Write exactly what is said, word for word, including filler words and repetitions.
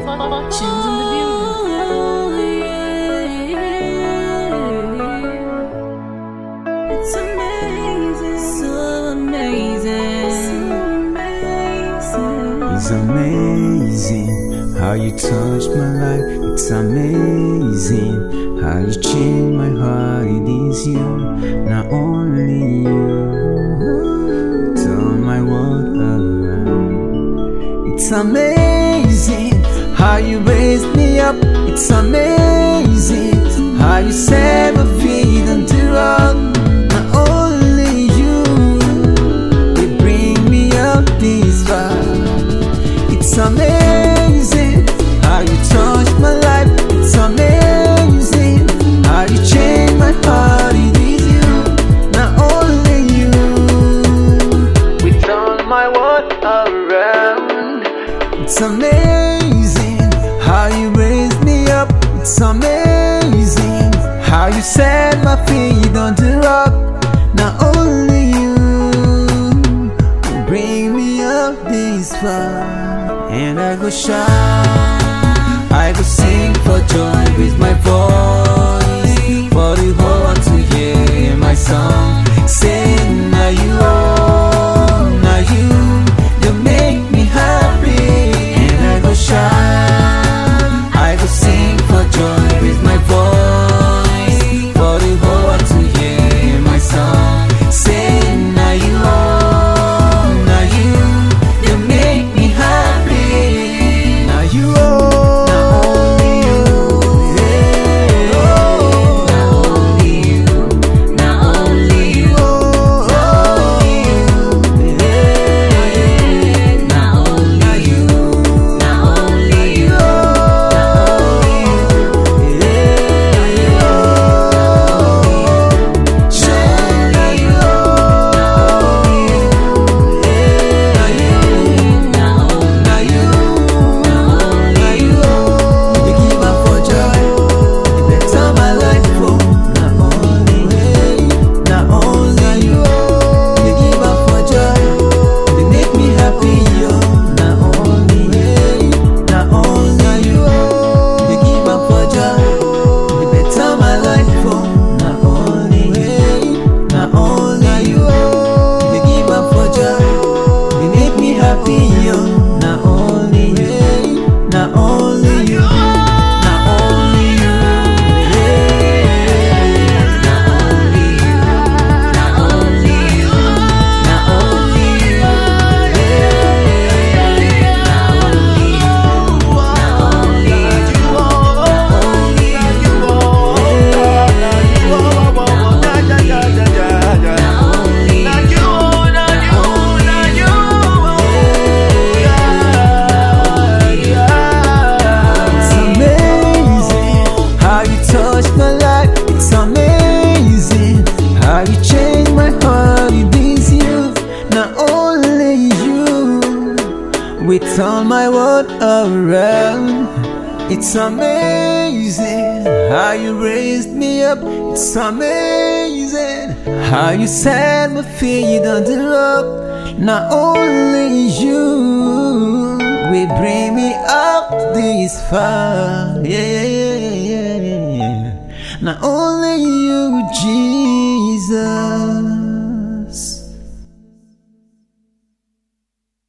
Tunes in the building. It's amazing, so amazing, so amazing. It's amazing how you touched my life. It's amazing how you changed my heart. It is you, not only you, turn my world around. It's amazing how you raised me up. It's amazing how you set my feet on the rock. Not only you, they bring me up this far. It's amazing how you touched my life. It's amazing how you changed my heart. It is you, not only you, we turn my world around. It's amazing how you raised me up. It's amazing how you set my feet on the rock. Not only you bring me up this far. And I go shout, I go sing for joy with my voice, for the whole world to hear my song. Saying, now you, oh, now you, you make me happy. And I go shout, I go sing for joy with my voice, for the whole world to hear my song. Saying, now you, oh, now you, you make me happy. Now you, oh, now only you, yeah. Oh, now only you, now only you, oh, yeah. Now only you, now only you, now only you, yeah. Surely you, now you, now you, you give up for joy, you better my life for. Not only, not only you, you give up for joy, you make me happy, yo. Not only, not only you, you give up for joy, you better my life for. Not only, not only you, you give up for joy, you make me happy, yo. Not only, not only you, not only you, yeah. Not only you, not only you, not only you, yeah. Not only you, not only you, It's amazing how you touched my life. It's amazing how you changed my heart. It is you, not only you, we turn my world around. It's amazing how you raised me up. It's amazing how you set my feet on the rock. Not only you, we bring me up this far. Yeah, yeah, yeah, yeah, yeah. Not only you, Jesus.